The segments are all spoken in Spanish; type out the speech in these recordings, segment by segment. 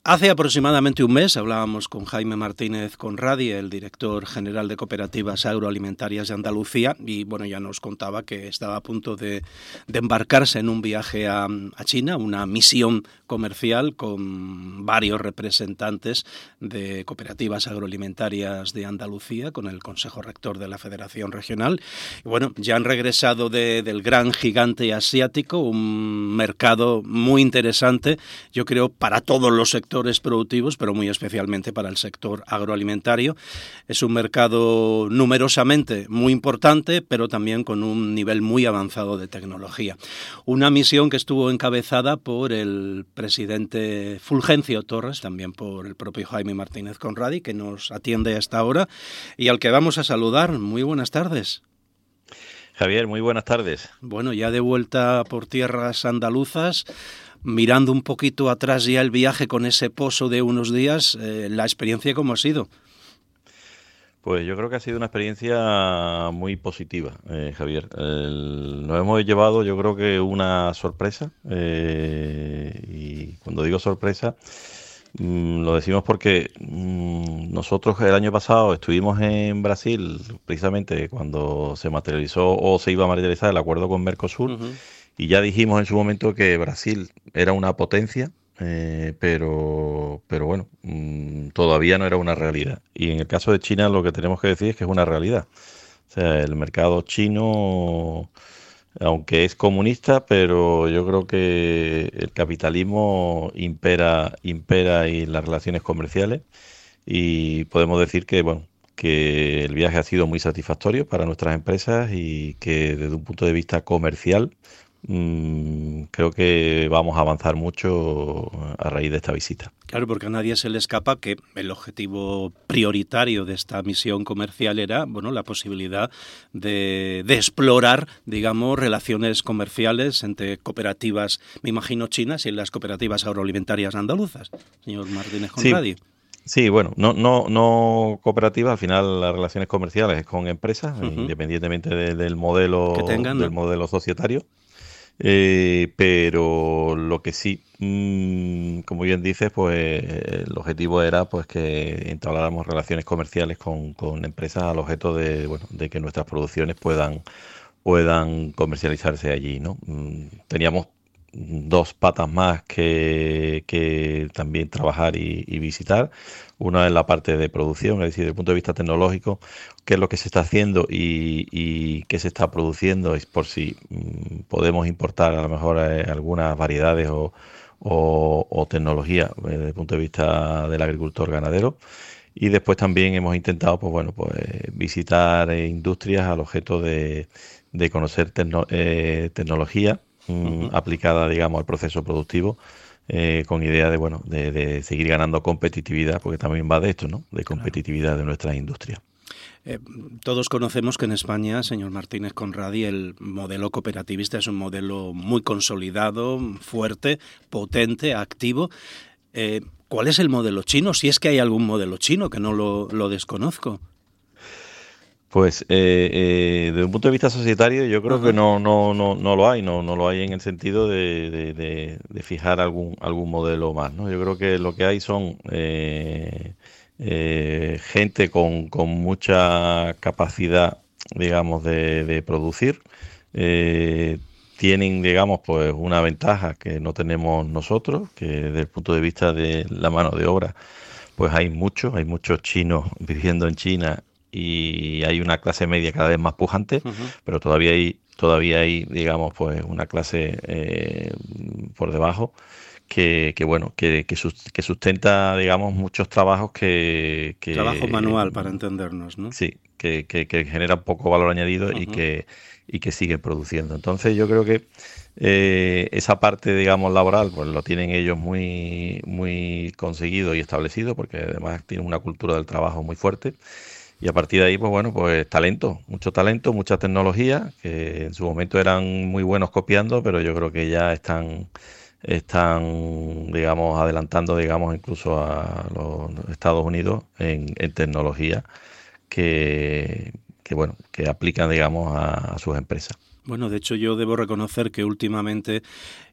Hace aproximadamente un mes hablábamos con Jaime Martínez Conradi, el director general de Cooperativas Agroalimentarias de Andalucía, y bueno, ya nos contaba que estaba a punto de embarcarse en un viaje a China, una misión comercial con varios representantes de cooperativas agroalimentarias de Andalucía, con el Consejo Rector de la Federación Regional. Y bueno, ya han regresado del gran gigante asiático, un mercado muy interesante, yo creo, para todos los sectores productivos, pero muy especialmente para el sector agroalimentario. Es un mercado numerosamente muy importante, pero también con un nivel muy avanzado de tecnología. Una misión que estuvo encabezada por el presidente Fulgencio Torres, también por el propio Jaime Martínez Conradi, que nos atiende hasta ahora y al que vamos a saludar. Muy buenas tardes. Javier, muy buenas tardes. Bueno, ya de vuelta por tierras andaluzas, mirando un poquito atrás ya el viaje con ese pozo de unos días, la experiencia, ¿cómo ha sido? Pues yo creo que ha sido una experiencia muy positiva, Javier. Nos hemos llevado, yo creo que una sorpresa, y cuando digo sorpresa, lo decimos porque nosotros el año pasado estuvimos en Brasil, precisamente cuando se materializó o se iba a materializar el acuerdo con Mercosur, y ya dijimos en su momento que Brasil era una potencia, pero bueno, todavía no era una realidad. Y en el caso de China lo que tenemos que decir es que es una realidad. O sea, el mercado chino, aunque es comunista, pero yo creo que el capitalismo impera en las relaciones comerciales, y podemos decir que, bueno, que el viaje ha sido muy satisfactorio para nuestras empresas y que desde un punto de vista comercial creo que vamos a avanzar mucho a raíz de esta visita. Claro, porque a nadie se le escapa que el objetivo prioritario de esta misión comercial era, bueno, la posibilidad de explorar, digamos, relaciones comerciales entre cooperativas, me imagino, chinas y las cooperativas agroalimentarias andaluzas, señor Martínez Conradi. Sí, bueno, no cooperativas, al final las relaciones comerciales es con empresas, independientemente del modelo que tengan, del modelo societario. Pero lo que sí, como bien dices, pues el objetivo era pues que entabláramos relaciones comerciales con empresas al objeto de, bueno, de que nuestras producciones puedan comercializarse allí, ¿no? Teníamos dos patas más que también trabajar y visitar. Una es la parte de producción, es decir, desde el punto de vista tecnológico, qué es lo que se está haciendo y qué se está produciendo, es por si podemos importar a lo mejor algunas variedades o tecnología desde el punto de vista del agricultor ganadero. Y después también hemos intentado, pues bueno, pues visitar industrias al objeto de conocer tecnología aplicada, digamos, al proceso productivo, con idea de, bueno, de seguir ganando competitividad, porque también va de esto, ¿no? De competitividad de nuestras industrias. Todos conocemos que en España, señor Martínez Conradi, el modelo cooperativista es un modelo muy consolidado, fuerte, potente, activo. ¿Cuál es el modelo chino? Si es que hay algún modelo chino, que no lo desconozco. Pues desde un punto de vista societario yo creo que no lo hay, no lo hay en el sentido de fijar algún modelo más, ¿no? Yo creo que lo que hay son gente con mucha capacidad, digamos, de producir. Tienen, digamos, pues una ventaja que no tenemos nosotros, que desde el punto de vista de la mano de obra, pues hay muchos chinos viviendo en China y hay una clase media cada vez más pujante, pero todavía hay, digamos, pues una clase por debajo que sustenta, digamos, muchos trabajos que trabajo manual, para entendernos, ¿no? Sí, que genera poco valor añadido y que siguen produciendo. Entonces yo creo que esa parte, digamos, laboral, pues lo tienen ellos muy, muy conseguido y establecido, porque además tienen una cultura del trabajo muy fuerte. Y a partir de ahí, pues bueno, pues talento, mucha tecnología, que en su momento eran muy buenos copiando, pero yo creo que ya están, digamos, adelantando, digamos, incluso a los Estados Unidos en tecnología que aplican, digamos, a sus empresas. Bueno, de hecho yo debo reconocer que últimamente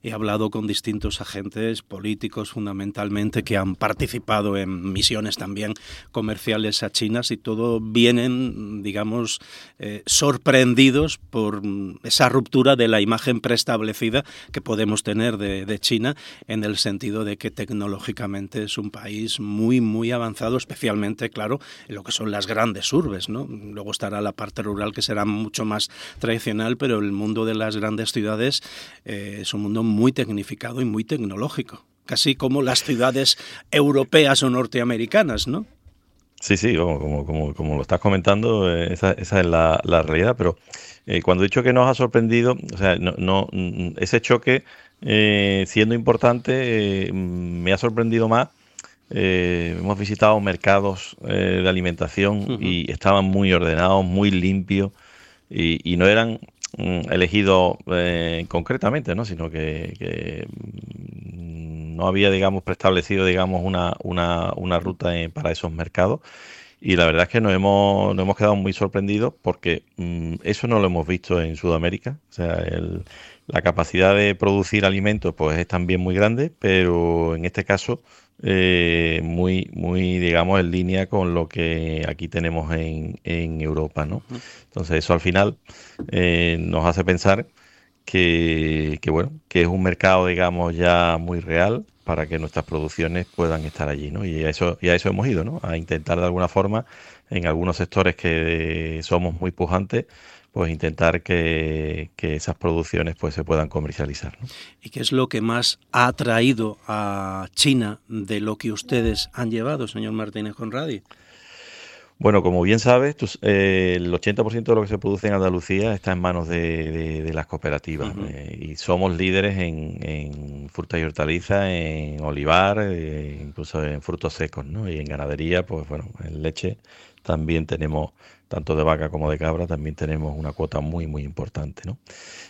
he hablado con distintos agentes políticos fundamentalmente que han participado en misiones también comerciales a China, y todo vienen, digamos, sorprendidos por esa ruptura de la imagen preestablecida que podemos tener de China, en el sentido de que tecnológicamente es un país muy, muy avanzado, especialmente, claro, en lo que son las grandes urbes, ¿no? Luego estará la parte rural, que será mucho más tradicional, pero el mundo de las grandes ciudades es un mundo muy tecnificado y muy tecnológico, casi como las ciudades europeas o norteamericanas, ¿no? Sí, como lo estás comentando, esa es la realidad, pero cuando he dicho que nos ha sorprendido, o sea, ese choque, siendo importante, me ha sorprendido más. Hemos visitado mercados de alimentación y estaban muy ordenados, muy limpios, y no eran elegidos concretamente, ¿no? Sino que no había, digamos, preestablecido, digamos, una ruta para esos mercados. Y la verdad es que nos hemos quedado muy sorprendidos porque eso no lo hemos visto en Sudamérica. O sea, la capacidad de producir alimentos pues es también muy grande, pero en este caso muy, digamos, en línea con lo que aquí tenemos en Europa, ¿no? Entonces eso al final nos hace pensar bueno, que es un mercado, digamos, ya muy real para que nuestras producciones puedan estar allí, ¿no? Y a eso hemos ido, ¿no? A intentar de alguna forma, en algunos sectores que somos muy pujantes, pues intentar que esas producciones pues se puedan comercializar, ¿no? ¿Y qué es lo que más ha atraído a China de lo que ustedes han llevado, señor Martínez Conradi? Bueno, como bien sabes, el 80% de lo que se produce en Andalucía está en manos de las cooperativas, y somos líderes en frutas y hortalizas, en olivar, incluso en frutos secos, ¿no? Y en ganadería, pues bueno, en leche también tenemos, tanto de vaca como de cabra, también tenemos una cuota muy, muy importante, ¿no?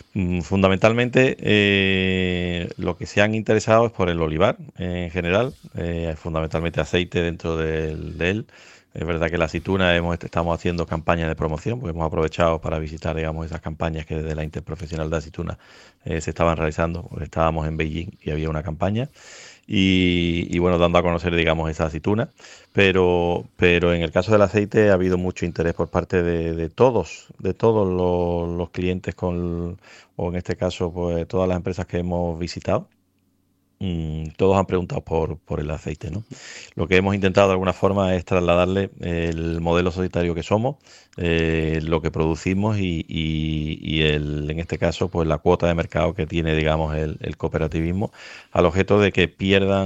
Fundamentalmente, lo que se han interesado es por el olivar en general, fundamentalmente aceite dentro de él. Es verdad que la aceituna estamos haciendo campañas de promoción, porque hemos aprovechado para visitar, digamos, esas campañas que desde la Interprofesional de Aceituna se estaban realizando, porque estábamos en Beijing y había una campaña. Y bueno, dando a conocer, digamos, esa aceituna. Pero en el caso del aceite ha habido mucho interés por parte de todos los clientes, o en este caso, pues todas las empresas que hemos visitado. Todos han preguntado por el aceite, ¿no? Lo que hemos intentado de alguna forma es trasladarle el modelo societario que somos, lo que producimos y en este caso, pues la cuota de mercado que tiene, digamos, el cooperativismo, al objeto de que pierdan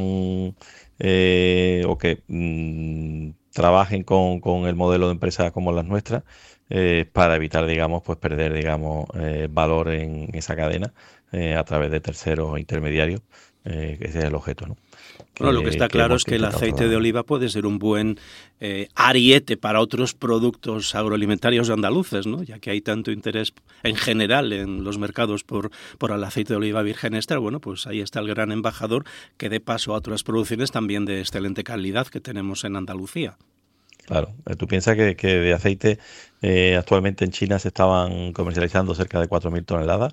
o que trabajen con el modelo de empresas como las nuestras, para evitar, digamos, pues perder, digamos, valor en esa cadena a través de terceros o intermediarios. Ese es el objeto, ¿no? Bueno, lo que está claro es que el aceite de oliva puede ser un buen ariete para otros productos agroalimentarios andaluces, ¿no? Ya que hay tanto interés en general en los mercados por el aceite de oliva virgen extra. Bueno, pues ahí está el gran embajador que dé paso a otras producciones también de excelente calidad que tenemos en Andalucía. Claro, tú piensas que de aceite actualmente en China se estaban comercializando cerca de 4.000 toneladas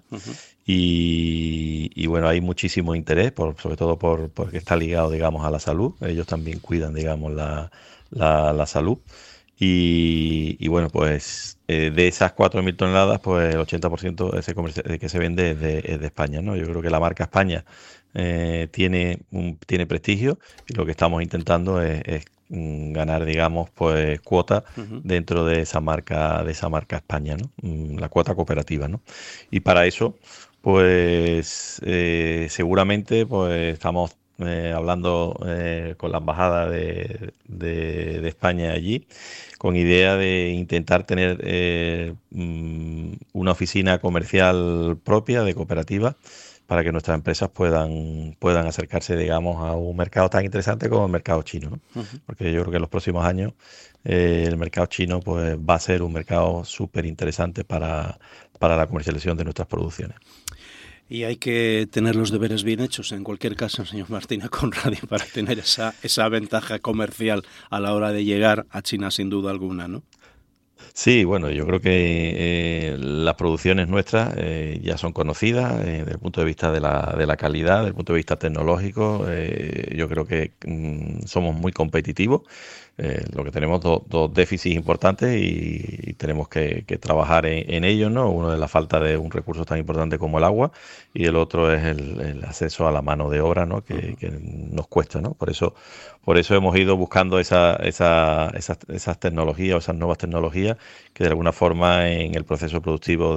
y bueno, hay muchísimo interés, sobre todo porque está ligado, digamos, a la salud. Ellos también cuidan, digamos, la salud. Y bueno, pues de esas 4.000 toneladas, pues el 80% que se vende es de España, ¿no? Yo creo que la marca España tiene prestigio y lo que estamos intentando es ganar, digamos, pues cuota dentro de esa marca España, ¿no? La cuota cooperativa, ¿no? Y para eso, pues seguramente pues estamos hablando con la embajada de España allí, con idea de intentar tener una oficina comercial propia de cooperativa, para que nuestras empresas puedan acercarse, digamos, a un mercado tan interesante como el mercado chino, ¿no? Porque yo creo que en los próximos años el mercado chino pues va a ser un mercado súper interesante para la comercialización de nuestras producciones. Y hay que tener los deberes bien hechos, en cualquier caso, señor Martínez Conradi, para tener esa ventaja comercial a la hora de llegar a China, sin duda alguna, ¿no? Sí, bueno, yo creo que las producciones nuestras ya son conocidas desde el punto de vista de la calidad, desde el punto de vista tecnológico. Yo creo que somos muy competitivos. Lo que tenemos dos déficits importantes y tenemos que trabajar en ellos, ¿no? Uno es la falta de un recurso tan importante como el agua y el otro es el acceso a la mano de obra, ¿no? Que nos cuesta, ¿no? Por eso hemos ido buscando esas tecnologías o esas nuevas tecnologías que de alguna forma en el proceso productivo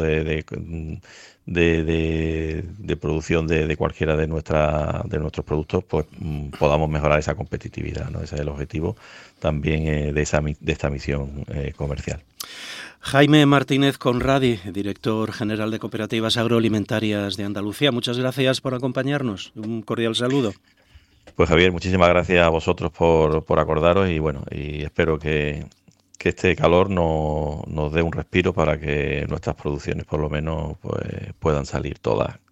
de producción de cualquiera de nuestros productos, pues podamos mejorar esa competitividad, ¿no? Ese es el objetivo también de esta misión comercial. Jaime Martínez Conradi, director general de Cooperativas Agroalimentarias de Andalucía, muchas gracias por acompañarnos. Un cordial saludo. Pues Javier, muchísimas gracias a vosotros por acordaros y bueno, y espero que este calor nos dé un respiro para que nuestras producciones por lo menos pues, puedan salir todas